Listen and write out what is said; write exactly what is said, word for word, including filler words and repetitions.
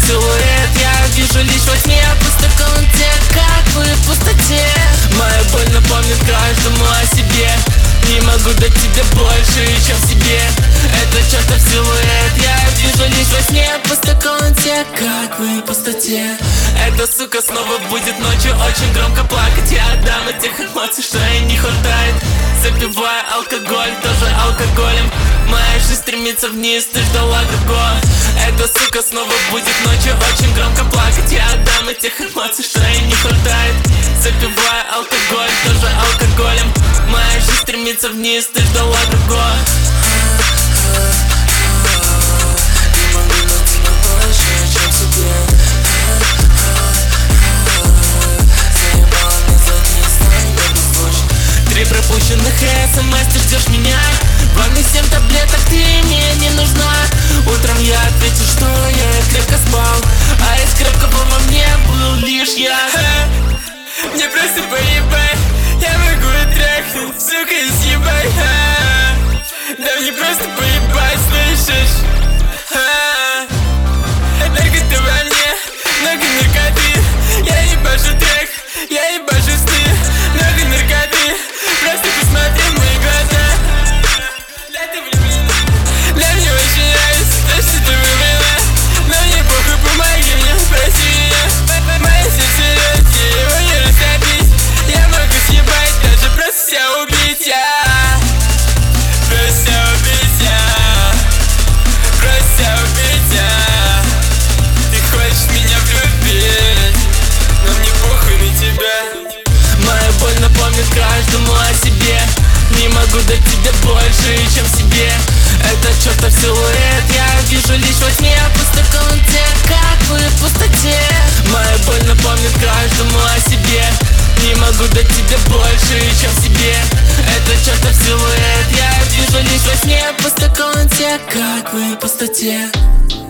силуэт я вижу лишь во тьме. Пустой комнате, как вы в пустоте. Моя боль напомнит каждому о себе. Не могу дать тебе больше, чем себе. Это чертов силуэт я вижу лишь во сне. В пустой комнате, как вы в пустоте. Эта сука снова будет ночью очень громко плакать. Я отдам от тех эмоций, что ей не хватает. Запиваю алкоголь, тоже алкоголем. Моя жизнь стремится вниз, ты ждала другого. Эта сука снова будет ночью очень громко плакать. Я отдам от тех эмоций, что ей не хватает. Запиваю алкоголь, тоже алкоголем. Моя жизнь стремится вниз, ты ждала другого. Не могу дать тебе больше, чем себе. Заебала мне задний стан, я беззвучен. Три пропущенных смс, ты ждешь меня. Вам не семь таблеток, ты мне не нужна. Утром я ответил, что я крепко спал, а из крепкого во мне был лишь я. Мне просто поебать, я могу трахнуть, сука, и съебать. Да мне просто поебать, слышишь? Только ты во мне, много наркоты. Я ебашу трек, я ебашу сны. Много наркоты, просто посмотри в мои глаза. Да ты влюблена. Да мне очень нравится то, что ты выбрала. Но мне похуй, помоги мне, проси меня. Мое сердце рвет, его не растопить. Я могу съебать, даже просто себя убить. Я просто себя убить, я просто себя убить, я. Ты хочешь меня влюбить, но мне похуй на тебя. Моя боль напомнит каждому о себе. Не могу дать тебе больше, чем себе. Это чертов силуэт я вижу лишь во тьме. В пустой комнате, как вы в пустоте. Моя боль напомнит каждому о себе. Не могу дать тебе больше, чем себе. Это чертов силуэт я вижу лишь во сне. В пустой комнате, как вы в пустоте.